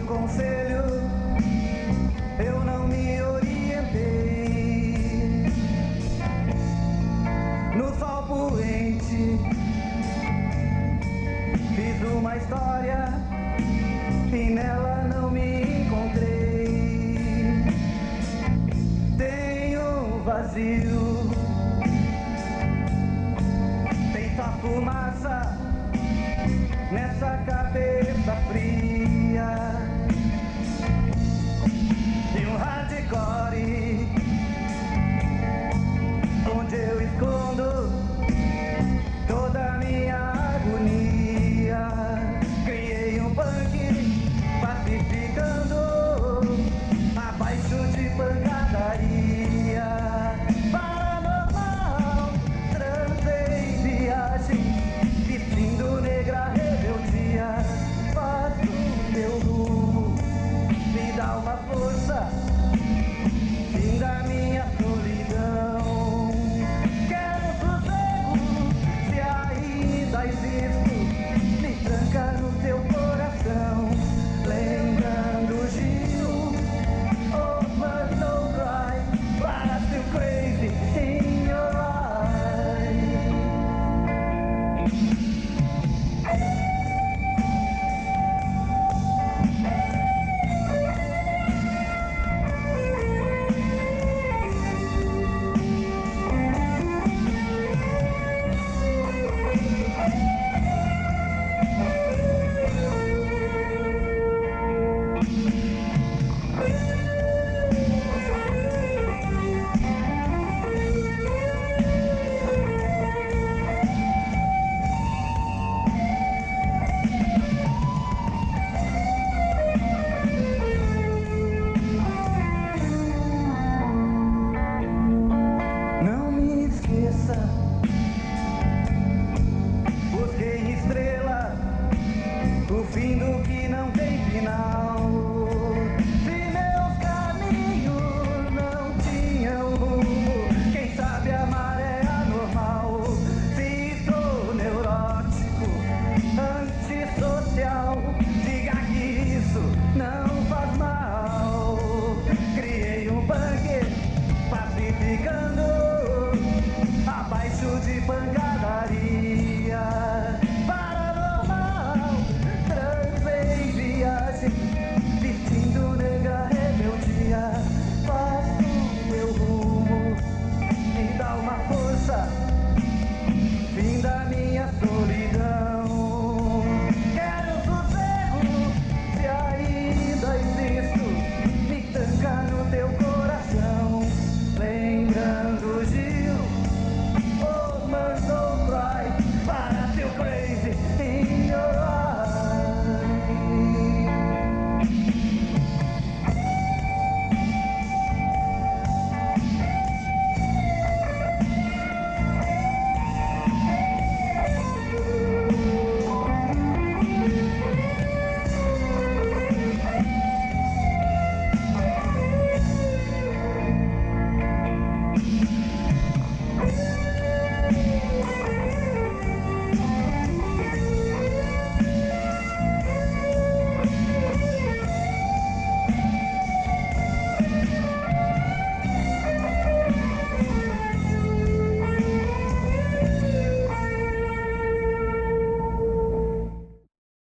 conselho, eu não me orientei. No sol poente, fiz uma história e nela não me encontrei. Tenho vazio, feito a fumaça nessa cabeça fria. E um hardcore onde eu escondo toda a minha agonia. Criei um punk pacificando abaixo de pancadaria. Paranormal, transei viagem, vestindo negra rebeldia. Faço meu rumo, me dá uma força, fim da minha solidão. Quero sossego, se ainda existo, me tranca no teu coração. Lembrando Gil, oh but don't cry, but I feel crazy in your eyes. Não me esqueça, busquei estrela, o fim do que não tem final. Se meus caminhos não tinham rumo, quem sabe a maré anormal. Se sou neurótico, antissocial, diga que isso não faz mal. Criei um bunker pacificando abaixo de pancadaria. Paranormal, transei viagem, vestindo negra rebeldia. Faço meu rumo, me dá uma força, fim da minha solidão. Quero sossego, se ainda existo, me tranca no teu coração. Lembrando Gil, oh man don't cry, but I feel crazy in your eyes.